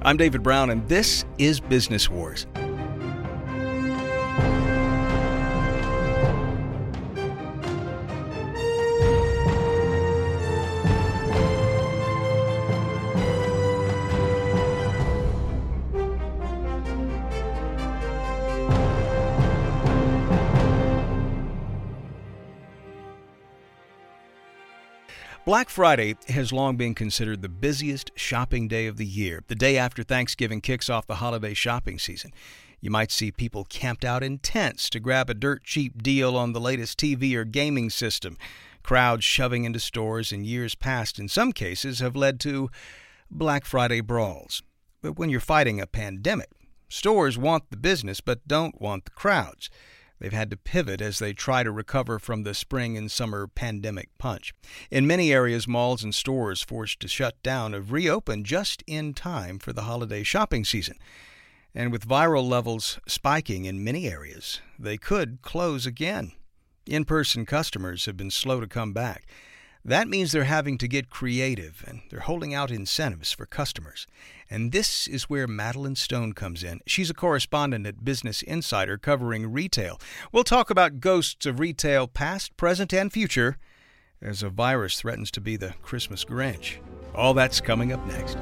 I'm David Brown, and this is Business Wars. Black Friday has long been considered the busiest shopping day of the year. The day after Thanksgiving kicks off the holiday shopping season. You might see people camped out in tents to grab a dirt cheap deal on the latest TV or gaming system. Crowds shoving into stores in years past, in some cases, have led to Black Friday brawls. But when you're fighting a pandemic, stores want the business but don't want the crowds. They've had to pivot as they try to recover from the spring and summer pandemic punch. In many areas, malls and stores forced to shut down have reopened just in time for the holiday shopping season. And with viral levels spiking in many areas, they could close again. In-person customers have been slow to come back. That means they're having to get creative, and they're holding out incentives for customers. And this is where Madeline Stone comes in. She's a correspondent at Business Insider covering retail. We'll talk about ghosts of retail past, present, and future as a virus threatens to be the Christmas Grinch. All that's coming up next.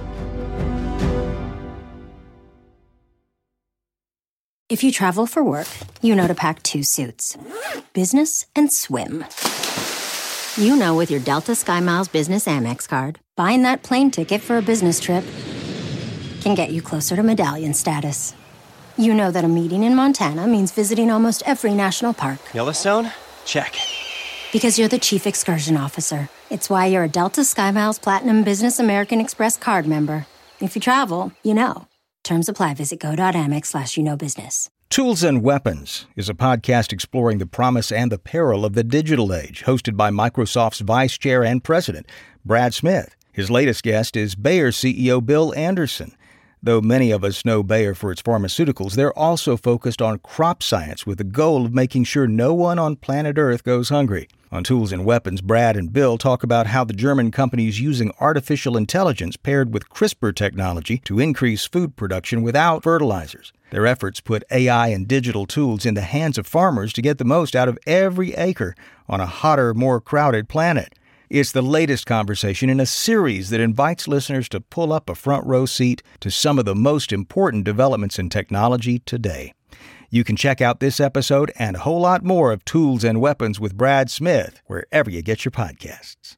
If you travel for work, you know to pack 2 suits. Business and swim. You know with your Delta SkyMiles Business Amex card, buying that plane ticket for a business trip can get you closer to medallion status. You know that a meeting in Montana means visiting almost every national park. Yellowstone? Check. Because you're the chief excursion officer. It's why you're a Delta SkyMiles Platinum Business American Express card member. If you travel, you know. Terms apply. Visit go.amex/you-know-business. Tools and Weapons is a podcast exploring the promise and the peril of the digital age, hosted by Microsoft's Vice Chair and President, Brad Smith. His latest guest is Bayer CEO Bill Anderson. Though many of us know Bayer for its pharmaceuticals, they're also focused on crop science with the goal of making sure no one on planet Earth goes hungry. On Tools and Weapons, Brad and Bill talk about how the German company is using artificial intelligence paired with CRISPR technology to increase food production without fertilizers. Their efforts put AI and digital tools in the hands of farmers to get the most out of every acre on a hotter, more crowded planet. It's the latest conversation in a series that invites listeners to pull up a front row seat to some of the most important developments in technology today. You can check out this episode and a whole lot more of Tools and Weapons with Brad Smith wherever you get your podcasts.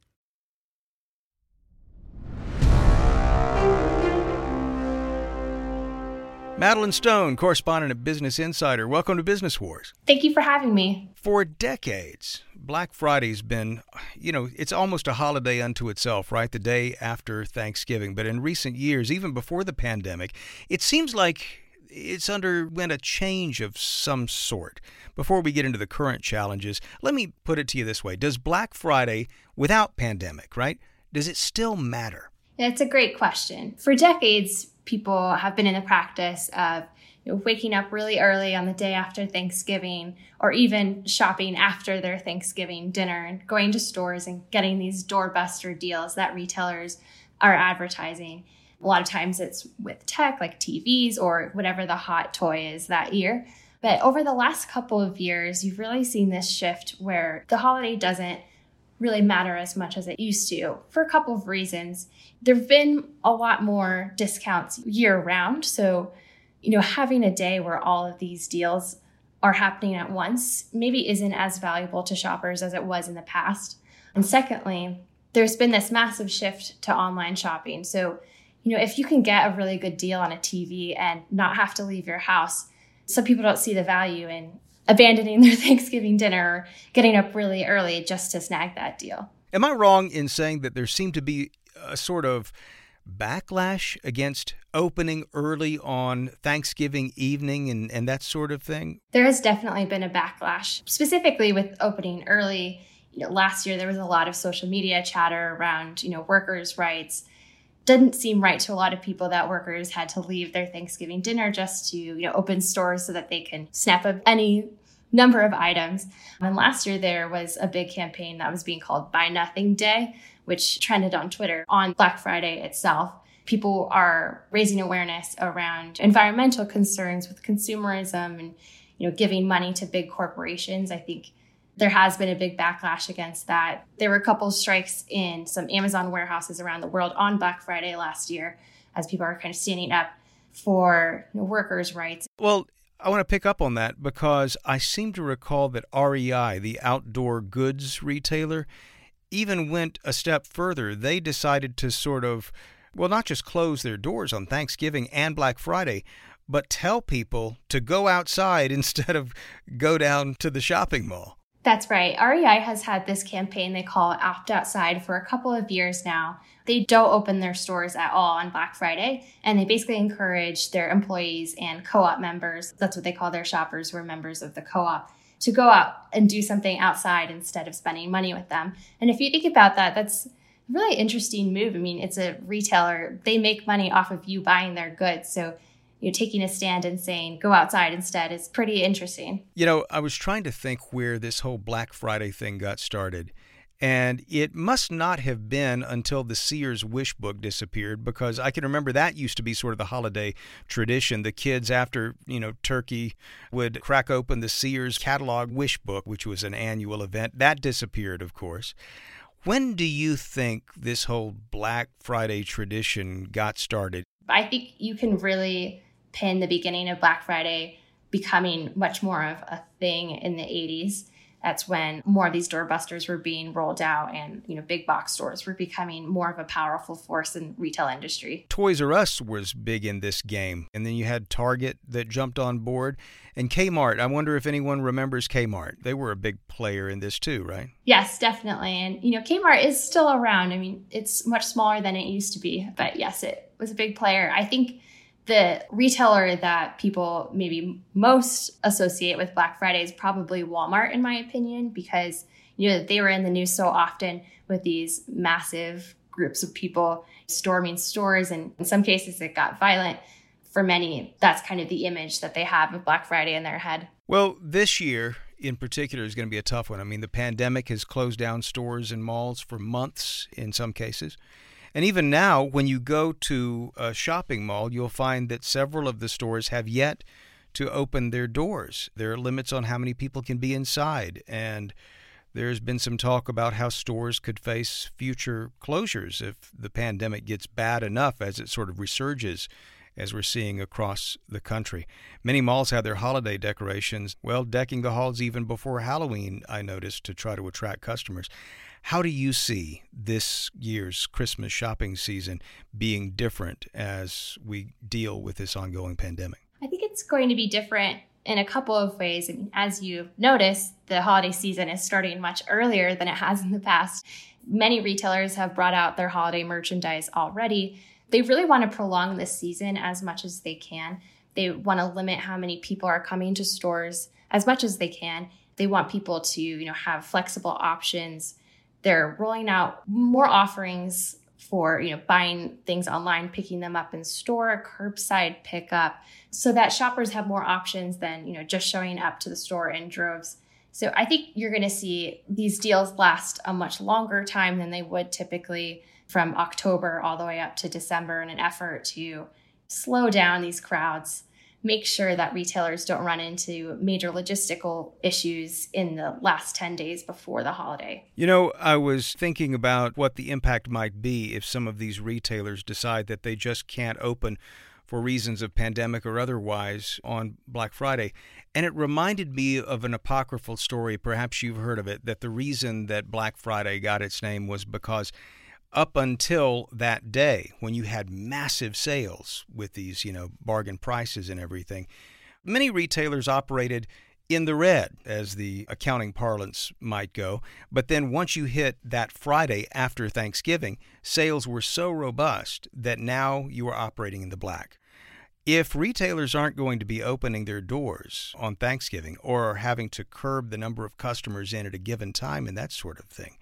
Madeline Stone, correspondent at Business Insider. Welcome to Business Wars. Thank you for having me. For decades, Black Friday's been, it's almost a holiday unto itself, right? The day after Thanksgiving. But in recent years, even before the pandemic, it seems like it's underwent a change of some sort. Before we get into the current challenges, let me put it to you this way. Does Black Friday, without pandemic, right, does it still matter? Yeah, it's a great question. For decades, people have been in the practice of waking up really early on the day after Thanksgiving, or even shopping after their Thanksgiving dinner and going to stores and getting these doorbuster deals that retailers are advertising. A lot of times it's with tech like TVs or whatever the hot toy is that year. But over the last couple of years, you've really seen this shift where the holiday doesn't really matter as much as it used to for a couple of reasons. There've been a lot more discounts year round. So, having a day where all of these deals are happening at once maybe isn't as valuable to shoppers as it was in the past. And secondly, there's been this massive shift to online shopping. So, if you can get a really good deal on a TV and not have to leave your house, some people don't see the value in abandoning their Thanksgiving dinner or getting up really early just to snag that deal. Am I wrong in saying that there seemed to be a sort of backlash against opening early on Thanksgiving evening and that sort of thing? There has definitely been a backlash, specifically with opening early. Last year there was a lot of social media chatter around, workers' rights. Didn't seem right to a lot of people that workers had to leave their Thanksgiving dinner just to, open stores so that they can snap up any number of items. And last year there was a big campaign that was being called Buy Nothing Day, which trended on Twitter on Black Friday itself. people are raising awareness around environmental concerns with consumerism and, giving money to big corporations. I think there has been a big backlash against that. There were a couple of strikes in some Amazon warehouses around the world on Black Friday last year as people are kind of standing up for workers' rights. Well, I want to pick up on that because I seem to recall that REI, the outdoor goods retailer, even went a step further. They decided to sort of, not just close their doors on Thanksgiving and Black Friday, but tell people to go outside instead of go down to the shopping mall. That's right. REI has had this campaign they call Opt Outside for a couple of years now. They don't open their stores at all on Black Friday, and they basically encourage their employees and co-op members, that's what they call their shoppers who are members of the co-op, to go out and do something outside instead of spending money with them. And if you think about that, that's a really interesting move. I mean, it's a retailer. They make money off of you buying their goods. So taking a stand and saying, go outside instead is pretty interesting. I was trying to think where this whole Black Friday thing got started. And it must not have been until the Sears Wish Book disappeared, because I can remember that used to be sort of the holiday tradition. The kids, after, turkey, would crack open the Sears catalog Wish Book, which was an annual event. That disappeared, of course. When do you think this whole Black Friday tradition got started? I think you can really pin the beginning of Black Friday becoming much more of a thing in the 80s. That's when more of these doorbusters were being rolled out and, big box stores were becoming more of a powerful force in retail industry. Toys R Us was big in this game. And then you had Target that jumped on board. And Kmart, I wonder if anyone remembers Kmart. They were a big player in this too, right? Yes, definitely. And, Kmart is still around. I mean, it's much smaller than it used to be. But yes, it was a big player. I think the retailer that people maybe most associate with Black Friday is probably Walmart, in my opinion, because they were in the news so often with these massive groups of people storming stores, and in some cases it got violent. For many, that's kind of the image that they have of Black Friday in their head. Well, this year in particular is going to be a tough one. I mean, the pandemic has closed down stores and malls for months in some cases. And even now, when you go to a shopping mall, you'll find that several of the stores have yet to open their doors. There are limits on how many people can be inside. And there's been some talk about how stores could face future closures if the pandemic gets bad enough as it sort of resurges, as we're seeing across the country. Many malls have their holiday decorations, decking the halls even before Halloween, I noticed, to try to attract customers. How do you see this year's Christmas shopping season being different as we deal with this ongoing pandemic? I think it's going to be different in a couple of ways. I mean, as you've noticed, the holiday season is starting much earlier than it has in the past. Many retailers have brought out their holiday merchandise already. They really want to prolong this season as much as they can. They want to limit how many people are coming to stores as much as they can. They want people to, have flexible options. They're rolling out more offerings for, buying things online, picking them up in store, curbside pickup, so that shoppers have more options than, just showing up to the store in droves. So I think you're going to see these deals last a much longer time than they would typically, from October all the way up to December, in an effort to slow down these crowds, make sure that retailers don't run into major logistical issues in the last 10 days before the holiday. I was thinking about what the impact might be if some of these retailers decide that they just can't open for reasons of pandemic or otherwise on Black Friday. And it reminded me of an apocryphal story, perhaps you've heard of it, that the reason that Black Friday got its name was because up until that day, when you had massive sales with these, bargain prices and everything, many retailers operated in the red, as the accounting parlance might go. But then once you hit that Friday after Thanksgiving, sales were so robust that now you are operating in the black. If retailers aren't going to be opening their doors on Thanksgiving or are having to curb the number of customers in at a given time and that sort of thing,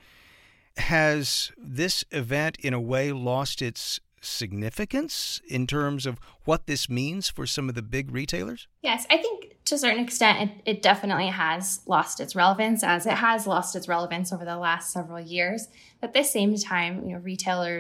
has this event in a way lost its significance in terms of what this means for some of the big retailers? Yes, I think to a certain extent it definitely has lost its relevance, as it has lost its relevance over the last several years. At the same time, retailers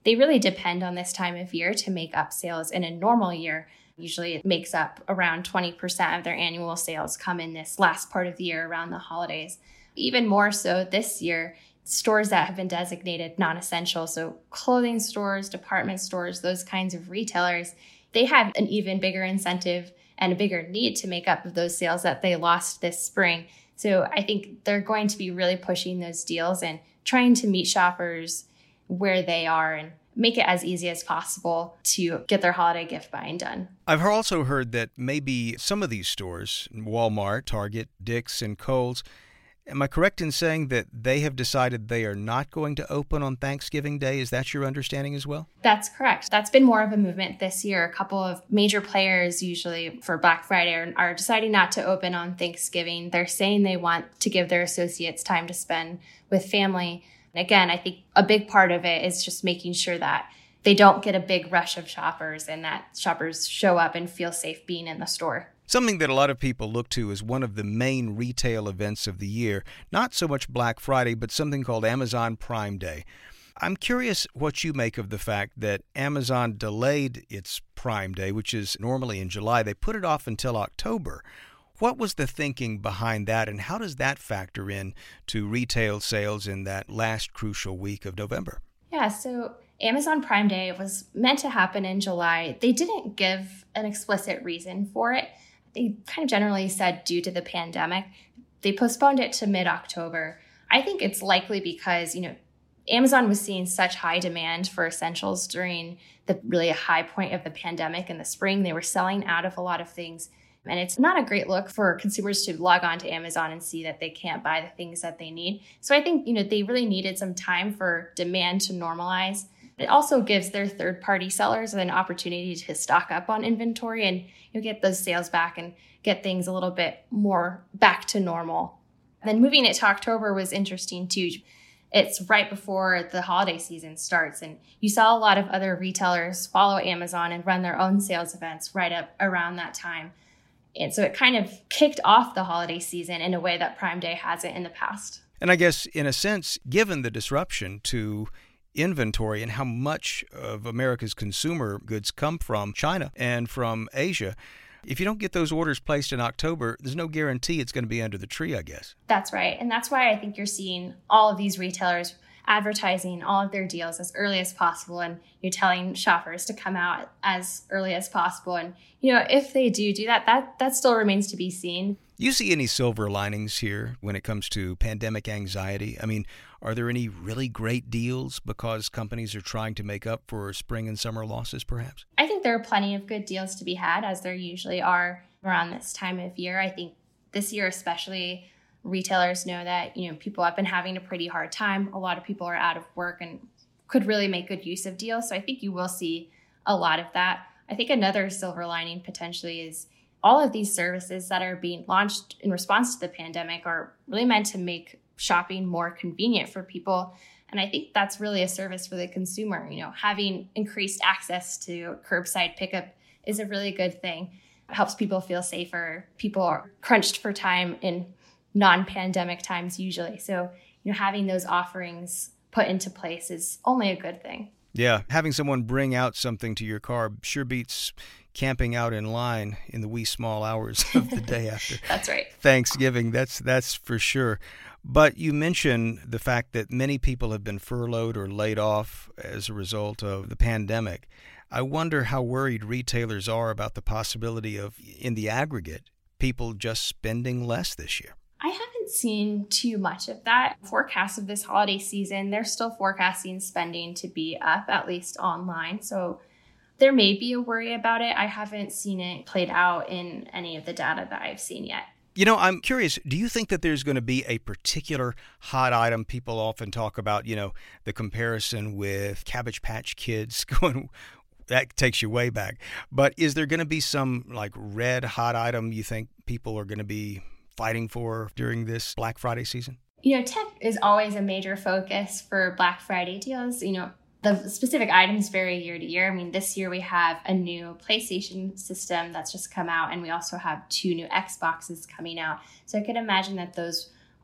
they really depend on this time of year to make up sales. In a normal year, usually it makes up around 20% of their annual sales come in this last part of the year around the holidays. Even more so this year, stores that have been designated non-essential, so clothing stores, department stores, those kinds of retailers, they have an even bigger incentive and a bigger need to make up of those sales that they lost this spring. So I think they're going to be really pushing those deals and trying to meet shoppers where they are and make it as easy as possible to get their holiday gift buying done. I've also heard that maybe some of these stores, Walmart, Target, Dick's, and Kohl's, am I correct in saying that they have decided they are not going to open on Thanksgiving Day? Is that your understanding as well? That's correct. That's been more of a movement this year. A couple of major players usually for Black Friday are deciding not to open on Thanksgiving. They're saying they want to give their associates time to spend with family. And again, I think a big part of it is just making sure that they don't get a big rush of shoppers and that shoppers show up and feel safe being in the store. Something that a lot of people look to as one of the main retail events of the year, not so much Black Friday, but something called Amazon Prime Day. I'm curious what you make of the fact that Amazon delayed its Prime Day, which is normally in July. They put it off until October. What was the thinking behind that, and how does that factor in to retail sales in that last crucial week of November? Yeah, so Amazon Prime Day was meant to happen in July. They didn't give an explicit reason for it. They kind of generally said due to the pandemic. They postponed it to mid-October. I think it's likely because, Amazon was seeing such high demand for essentials during the really high point of the pandemic in the spring. They were selling out of a lot of things. And it's not a great look for consumers to log on to Amazon and see that they can't buy the things that they need. So I think, they really needed some time for demand to normalize. It also gives their third-party sellers an opportunity to stock up on inventory and get those sales back and get things a little bit more back to normal. Then moving it to October was interesting too. It's right before the holiday season starts, and you saw a lot of other retailers follow Amazon and run their own sales events right up around that time. And so it kind of kicked off the holiday season in a way that Prime Day hasn't in the past. And I guess, in a sense, given the disruption to inventory and how much of America's consumer goods come from China and from Asia, if you don't get those orders placed in October, there's no guarantee it's going to be under the tree, I guess. That's right. And that's why I think you're seeing all of these retailers advertising all of their deals as early as possible, and you're telling shoppers to come out as early as possible. And, if they do that still remains to be seen. You see any silver linings here when it comes to pandemic anxiety? I mean, are there any really great deals because companies are trying to make up for spring and summer losses, perhaps? I think there are plenty of good deals to be had, as there usually are around this time of year. I think this year especially, retailers know that, people have been having a pretty hard time. A lot of people are out of work and could really make good use of deals. So I think you will see a lot of that. I think another silver lining potentially is all of these services that are being launched in response to the pandemic are really meant to make shopping more convenient for people. And I think that's really a service for the consumer. Having increased access to curbside pickup is a really good thing. It helps people feel safer. People are crunched for time in non-pandemic times usually. So, having those offerings put into place is only a good thing. Yeah, having someone bring out something to your car sure beats camping out in line in the wee small hours of the day after That's right. Thanksgiving. That's for sure. But you mentioned the fact that many people have been furloughed or laid off as a result of the pandemic. I wonder how worried retailers are about the possibility of, in the aggregate, people just spending less this year. I haven't seen too much of that. Forecasts of this holiday season, they're still forecasting spending to be up, at least online. So there may be a worry about it. I haven't seen it played out in any of the data that I've seen yet. I'm curious, do you think that there's going to be a particular hot item? People often talk about, the comparison with Cabbage Patch Kids going, that takes you way back. But is there going to be some red hot item you think people are going to be fighting for during this Black Friday season? Tech is always a major focus for Black Friday deals. The specific items vary year to year. I mean, this year we have a new PlayStation system that's just come out, and we also have 2 new Xboxes coming out. So I could imagine that those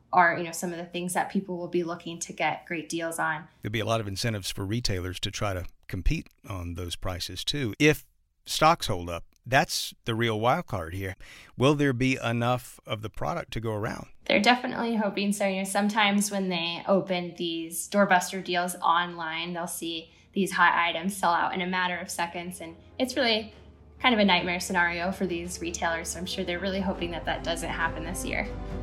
are, some of the things that people will be looking to get great deals on. There'll be a lot of incentives for retailers to try to compete on those prices too. If stocks hold up, that's the real wild card here. Will there be enough of the product to go around? They're definitely hoping so. Sometimes when they open these doorbuster deals online, they'll see these hot items sell out in a matter of seconds. And it's really kind of a nightmare scenario for these retailers. So I'm sure they're really hoping that that doesn't happen this year.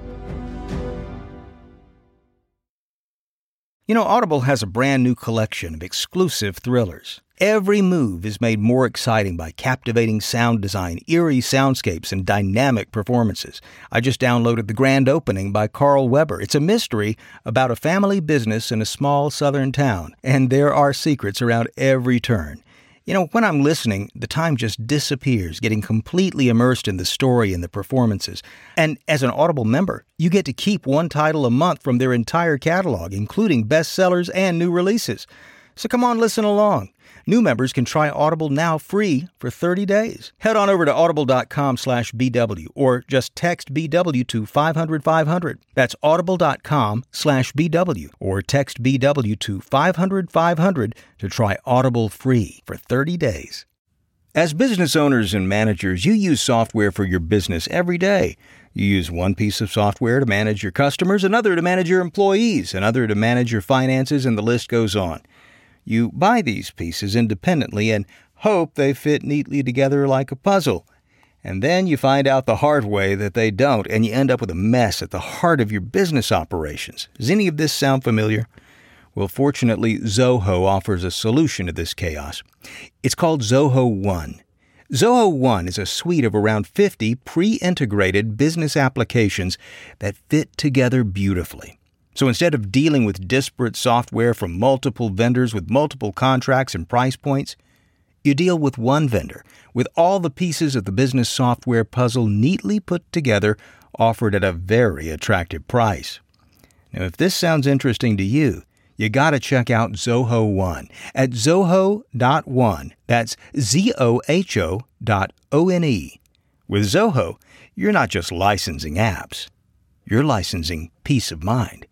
Audible has a brand new collection of exclusive thrillers. Every move is made more exciting by captivating sound design, eerie soundscapes, and dynamic performances. I just downloaded The Grand Opening by Carl Weber. It's a mystery about a family business in a small southern town, and there are secrets around every turn. When I'm listening, the time just disappears, getting completely immersed in the story and the performances. And as an Audible member, you get to keep one title a month from their entire catalog, including bestsellers and new releases. So come on, listen along. New members can try Audible now free for 30 days. Head on over to audible.com/BW or just text BW to 500-500. That's audible.com/BW or text BW to 500-500 to try Audible free for 30 days. As business owners and managers, you use software for your business every day. You use one piece of software to manage your customers, another to manage your employees, another to manage your finances, and the list goes on. You buy these pieces independently and hope they fit neatly together like a puzzle. And then you find out the hard way that they don't, and you end up with a mess at the heart of your business operations. Does any of this sound familiar? Well, fortunately, Zoho offers a solution to this chaos. It's called Zoho One. Zoho One is a suite of around 50 pre-integrated business applications that fit together beautifully. So instead of dealing with disparate software from multiple vendors with multiple contracts and price points, you deal with one vendor with all the pieces of the business software puzzle neatly put together, offered at a very attractive price. Now, if this sounds interesting to you, you got to check out Zoho One at zoho.one. That's ZOHO.ONE. With Zoho, you're not just licensing apps. You're licensing peace of mind.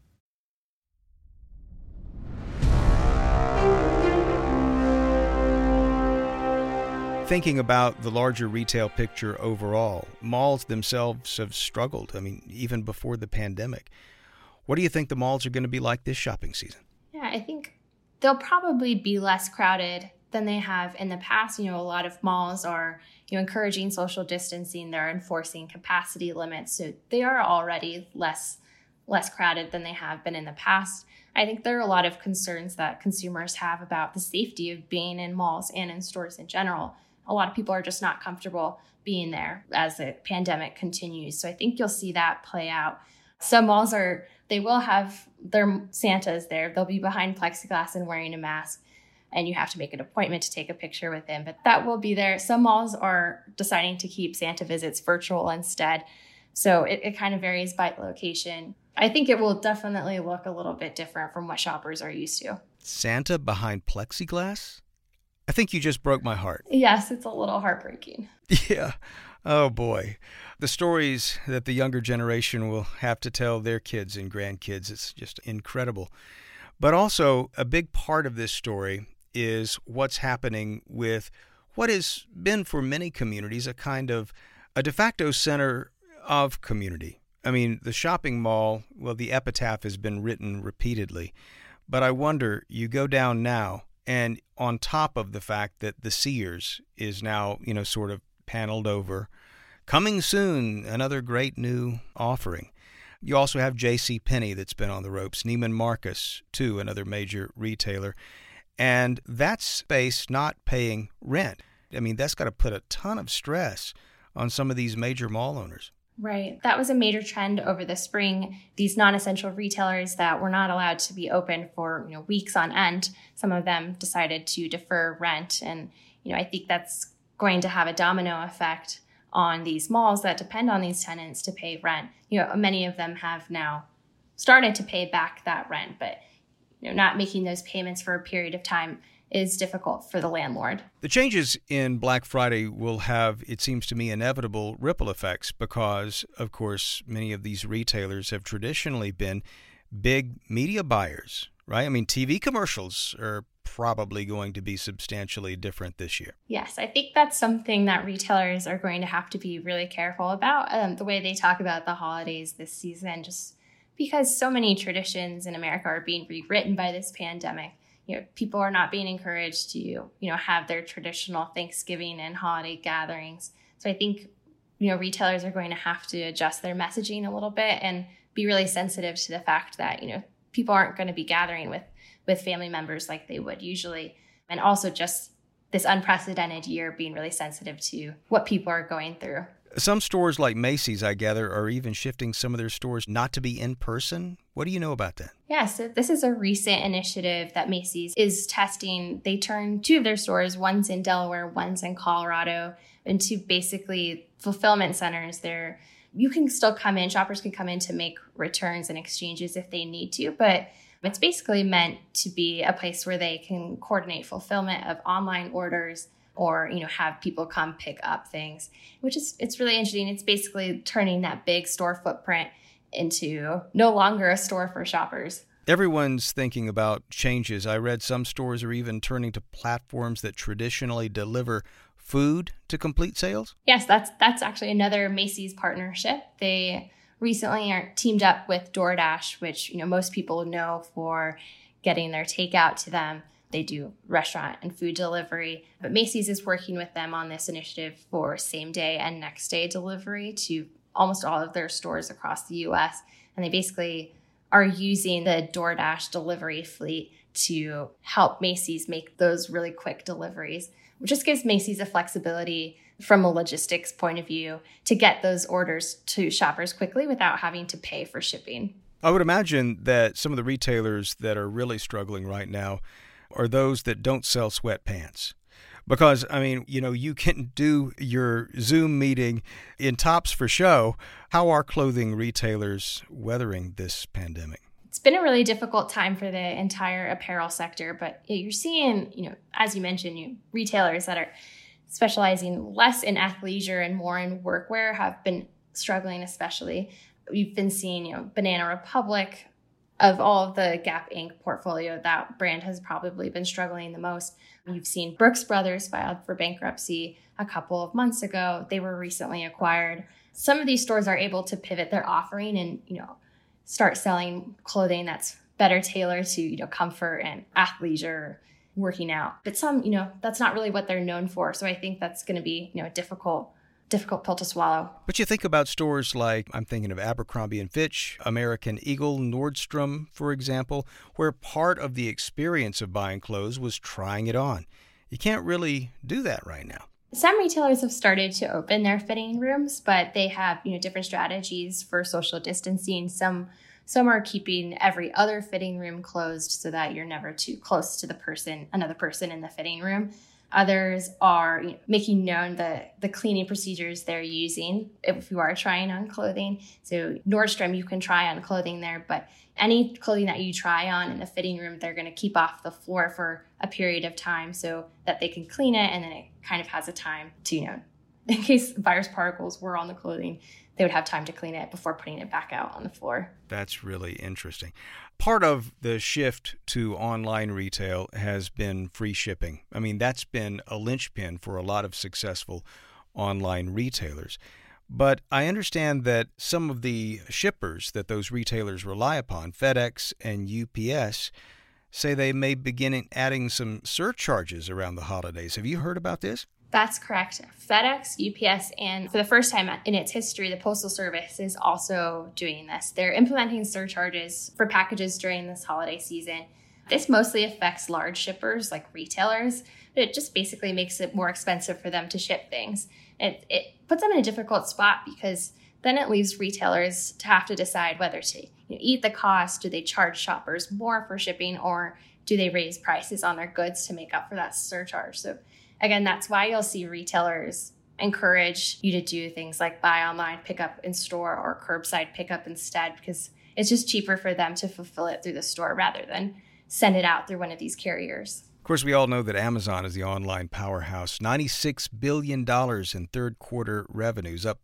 Thinking about the larger retail picture overall, malls themselves have struggled. Even before the pandemic. What do you think the malls are going to be like this shopping season? Yeah, I think they'll probably be less crowded than they have in the past. A lot of malls are, encouraging social distancing. They're enforcing capacity limits. So they are already less crowded than they have been in the past. I think there are a lot of concerns that consumers have about the safety of being in malls and in stores in general. A lot of people are just not comfortable being there as the pandemic continues. So I think you'll see that play out. Some malls they will have their Santas there. They'll be behind plexiglass and wearing a mask, and you have to make an appointment to take a picture with them, but that will be there. Some malls are deciding to keep Santa visits virtual instead. So it kind of varies by location. I think it will definitely look a little bit different from what shoppers are used to. Santa behind plexiglass? I think you just broke my heart. Yes, it's a little heartbreaking. Yeah. Oh, boy. The stories that the younger generation will have to tell their kids and grandkids, it's just incredible. But also, a big part of this story is what's happening with what has been for many communities a kind of a de facto center of community. The shopping mall, well, the epitaph has been written repeatedly. But I wonder, you go down now, and on top of the fact that the Sears is now, sort of paneled over, coming soon, another great new offering. You also have JCPenney that's been on the ropes, Neiman Marcus, too, another major retailer. And that space not paying rent. That's got to put a ton of stress on some of these major mall owners. Right. That was a major trend over the spring. These non-essential retailers that were not allowed to be open for weeks on end, some of them decided to defer rent. And I think that's going to have a domino effect on these malls that depend on these tenants to pay rent. Many of them have now started to pay back that rent, but not making those payments for a period of time is difficult for the landlord. The changes in Black Friday will have, it seems to me, inevitable ripple effects because, of course, many of these retailers have traditionally been big media buyers, right? I mean, TV commercials are probably going to be substantially different this year. Yes, I think that's something that retailers are going to have to be really careful about, the way they talk about the holidays this season, just because so many traditions in America are being rewritten by this pandemic. People are not being encouraged to, have their traditional Thanksgiving and holiday gatherings. So I think, retailers are going to have to adjust their messaging a little bit and be really sensitive to the fact that, people aren't going to be gathering with family members like they would usually. And also just this unprecedented year being really sensitive to what people are going through. Some stores like Macy's, I gather, are even shifting some of their stores not to be in person. What do you know about that? Yeah, so this is a recent initiative that Macy's is testing. They turned 2 of their stores, one's in Delaware, one's in Colorado, into basically fulfillment centers. You can still come in, shoppers can come in to make returns and exchanges if they need to, but it's basically meant to be a place where they can coordinate fulfillment of online orders or, have people come pick up things, it's really interesting. It's basically turning that big store footprint into no longer a store for shoppers. Everyone's thinking about changes. I read some stores are even turning to platforms that traditionally deliver food to complete sales. Yes, that's actually another Macy's partnership. They recently are teamed up with DoorDash, which most people know for getting their takeout to them. They do restaurant and food delivery, but Macy's is working with them on this initiative for same day and next day delivery to almost all of their stores across the U.S. And they basically are using the DoorDash delivery fleet to help Macy's make those really quick deliveries, which just gives Macy's a flexibility from a logistics point of view to get those orders to shoppers quickly without having to pay for shipping. I would imagine that some of the retailers that are really struggling right now are those that don't sell sweatpants. Because, you can do your Zoom meeting in tops for show. How are clothing retailers weathering this pandemic? It's been a really difficult time for the entire apparel sector, but you're seeing, as you mentioned, retailers that are specializing less in athleisure and more in workwear have been struggling especially. We've been seeing, Banana Republic, of all of the Gap Inc. portfolio, that brand has probably been struggling the most. You've seen Brooks Brothers filed for bankruptcy a couple of months ago. They were recently acquired. Some of these stores are able to pivot their offering and, start selling clothing that's better tailored to, comfort and athleisure, working out. But some, that's not really what they're known for. So I think that's going to be, a difficult pill to swallow. But you think about stores like, I'm thinking of Abercrombie & Fitch, American Eagle, Nordstrom, for example, where part of the experience of buying clothes was trying it on. You can't really do that right now. Some retailers have started to open their fitting rooms, but they have, different strategies for social distancing. Some are keeping every other fitting room closed so that you're never too close to another person in the fitting room. Others are making known the cleaning procedures they're using if you are trying on clothing. So Nordstrom, you can try on clothing there, but any clothing that you try on in the fitting room, they're going to keep off the floor for a period of time so that they can clean it, and then it kind of has a time to, in case virus particles were on the clothing, they would have time to clean it before putting it back out on the floor. That's really interesting. Part of the shift to online retail has been free shipping. That's been a linchpin for a lot of successful online retailers. But I understand that some of the shippers that those retailers rely upon, FedEx and UPS, say they may begin adding some surcharges around the holidays. Have you heard about this? That's correct. FedEx, UPS, and for the first time in its history, the Postal Service is also doing this. They're implementing surcharges for packages during this holiday season. This mostly affects large shippers like retailers, but it just basically makes it more expensive for them to ship things. It puts them in a difficult spot because then it leaves retailers to have to decide whether to eat the cost. Do they charge shoppers more for shipping, or do they raise prices on their goods to make up for that surcharge? So again, that's why you'll see retailers encourage you to do things like buy online, pick up in store, or curbside pickup instead, because it's just cheaper for them to fulfill it through the store rather than send it out through one of these carriers. Of Of course, we all know that Amazon is the online powerhouse. $96 billion in third quarter revenues, up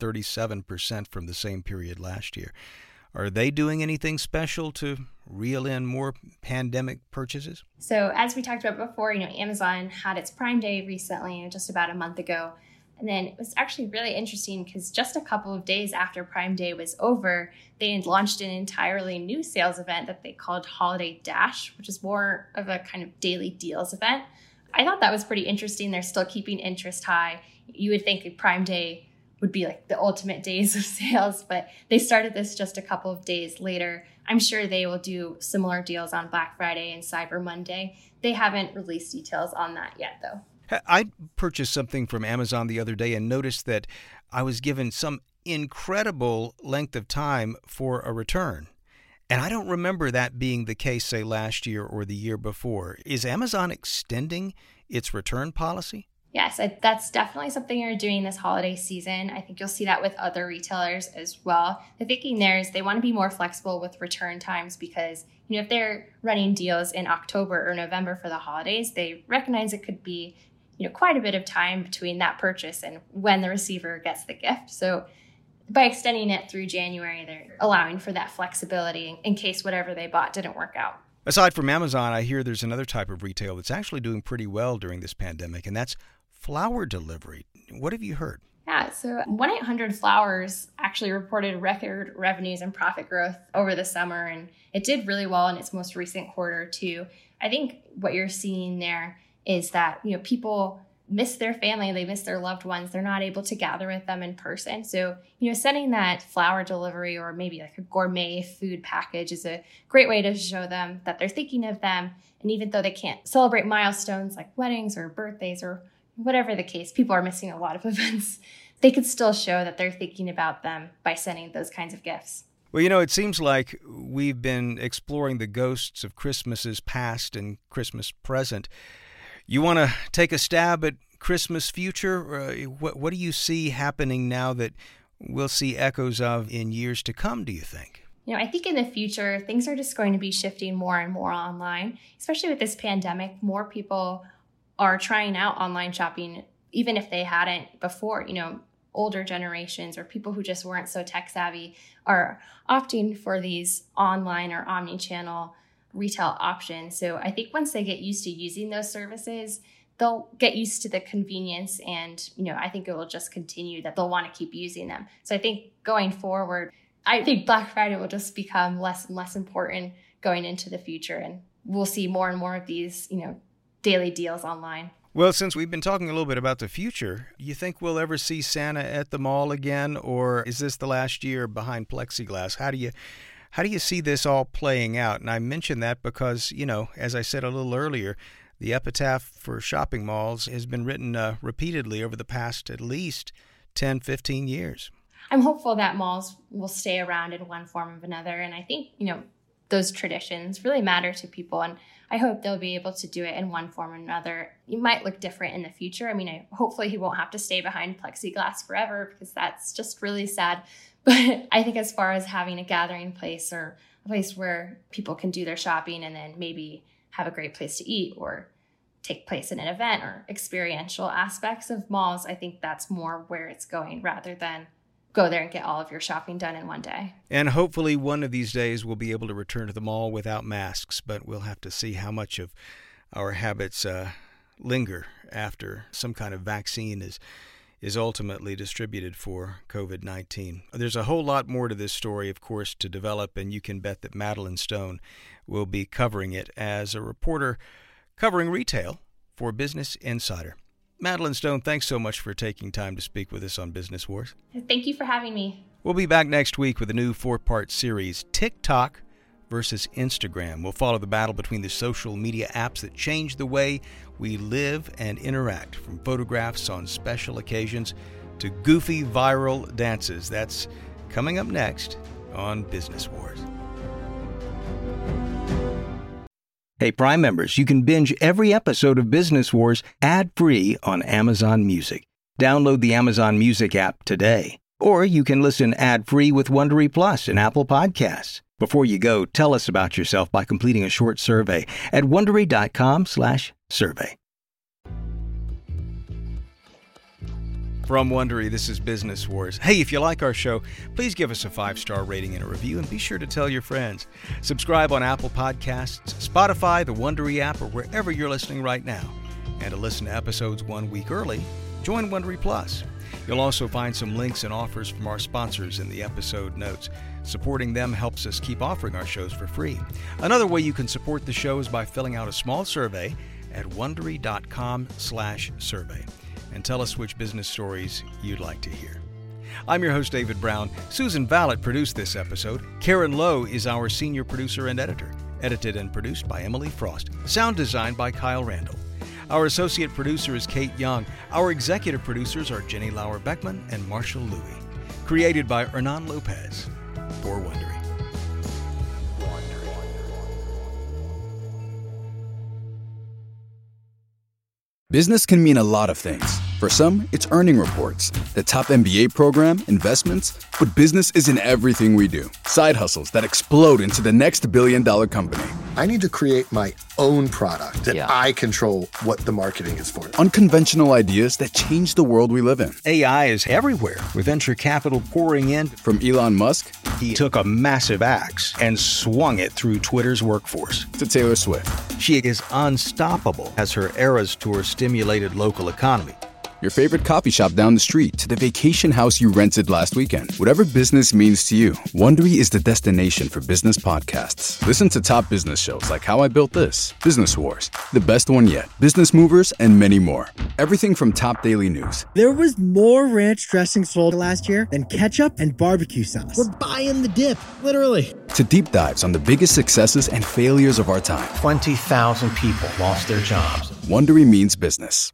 37% from the same period last year. Are they doing anything special to reel in more pandemic purchases? So as we talked about before, Amazon had its Prime Day recently, just about a month ago. And then it was actually really interesting because just a couple of days after Prime Day was over, they had launched an entirely new sales event that they called Holiday Dash, which is more of a kind of daily deals event. I thought that was pretty interesting. They're still keeping interest high. You would think Prime Day would be like the ultimate days of sales, but they started this just a couple of days later. I'm sure they will do similar deals on Black Friday and Cyber Monday. They haven't released details on that yet, though. I purchased something from Amazon the other day and noticed that I was given some incredible length of time for a return. And I don't remember that being the case, say, last year or the year before. Is Amazon extending its return policy? Yes, that's definitely something you're doing this holiday season. I think you'll see that with other retailers as well. The thinking there is they want to be more flexible with return times because, if they're running deals in October or November for the holidays, they recognize it could be quite a bit of time between that purchase and when the receiver gets the gift. So by extending it through January, they're allowing for that flexibility in case whatever they bought didn't work out. Aside from Amazon, I hear there's another type of retail that's actually doing pretty well during this pandemic, and that's flower delivery. What have you heard? Yeah, so 1-800-Flowers actually reported record revenues and profit growth over the summer, and it did really well in its most recent quarter too. I think what you're seeing there is that, people miss their family, they miss their loved ones, they're not able to gather with them in person. So, sending that flower delivery or maybe like a gourmet food package is a great way to show them that they're thinking of them. And even though they can't celebrate milestones like weddings or birthdays or whatever the case, people are missing a lot of events, they could still show that they're thinking about them by sending those kinds of gifts. Well, it seems like we've been exploring the ghosts of Christmases past and Christmas present. You want to take a stab at Christmas future? What do you see happening now that we'll see echoes of in years to come, do you think? I think in the future, things are just going to be shifting more and more online, especially with this pandemic. More people are trying out online shopping, even if they hadn't before. Older generations or people who just weren't so tech savvy are opting for these online or omni-channel retail options. So I think once they get used to using those services, they'll get used to the convenience and, I think it will just continue that they'll want to keep using them. So I think going forward, I think Black Friday will just become less and less important going into the future. And we'll see more and more of these, daily deals online. Well, since we've been talking a little bit about the future, you think we'll ever see Santa at the mall again? Or is this the last year behind plexiglass? How do you see this all playing out? And I mention that because, as I said a little earlier, the epitaph for shopping malls has been written repeatedly over the past at least 10, 15 years. I'm hopeful that malls will stay around in one form or another. And I think, those traditions really matter to people. And I hope they'll be able to do it in one form or another. It might look different in the future. Hopefully he won't have to stay behind plexiglass forever because that's just really sad. But I think as far as having a gathering place or a place where people can do their shopping and then maybe have a great place to eat or take place in an event or experiential aspects of malls, I think that's more where it's going rather than go there and get all of your shopping done in one day. And hopefully one of these days we'll be able to return to the mall without masks, but we'll have to see how much of our habits linger after some kind of vaccine is ultimately distributed for COVID-19. There's a whole lot more to this story, of course, to develop, and you can bet that Madeline Stone will be covering it as a reporter covering retail for Business Insider. Madeline Stone, thanks so much for taking time to speak with us on Business Wars. Thank you for having me. We'll be back next week with a new 4-part series, TikTok versus Instagram. We'll follow the battle between the social media apps that change the way we live and interact, from photographs on special occasions to goofy viral dances. That's coming up next on Business Wars. Hey, Prime members, you can binge every episode of Business Wars ad-free on Amazon Music. Download the Amazon Music app today. Or you can listen ad-free with Wondery Plus and Apple Podcasts. Before you go, tell us about yourself by completing a short survey at Wondery.com/ survey. From Wondery, this is Business Wars. Hey, if you like our show, please give us a 5-star rating and a review, and be sure to tell your friends. Subscribe on Apple Podcasts, Spotify, the Wondery app, or wherever you're listening right now. And to listen to episodes 1 week early, join Wondery Plus. You'll also find some links and offers from our sponsors in the episode notes. Supporting them helps us keep offering our shows for free. Another way you can support the show is by filling out a small survey at Wondery.com/survey. And tell us which business stories you'd like to hear. I'm your host, David Brown. Susan Vallet produced this episode. Karen Lowe is our senior producer and editor. Edited and produced by Emily Frost. Sound designed by Kyle Randall. Our associate producer is Kate Young. Our executive producers are Jenny Lauer-Beckman and Marshall Louie. Created by Hernan Lopez for Wondery. Business can mean a lot of things. For some, it's earning reports, the top MBA program, investments, but business is in everything we do. Side hustles that explode into the next billion-dollar company. I need to create my own product that I control what the marketing is for. Unconventional ideas that change the world we live in. AI is everywhere, with venture capital pouring in. From Elon Musk, he took a massive axe and swung it through Twitter's workforce. To Taylor Swift. She is unstoppable as her Eras tour stimulated local economy. Your favorite coffee shop down the street to the vacation house you rented last weekend. Whatever business means to you, Wondery is the destination for business podcasts. Listen to top business shows like How I Built This, Business Wars, The Best One Yet, Business Movers, and many more. Everything from top daily news. There was more ranch dressing sold last year than ketchup and barbecue sauce. We're buying the dip, literally. To deep dives on the biggest successes and failures of our time. 20,000 people lost their jobs. Wondery means business.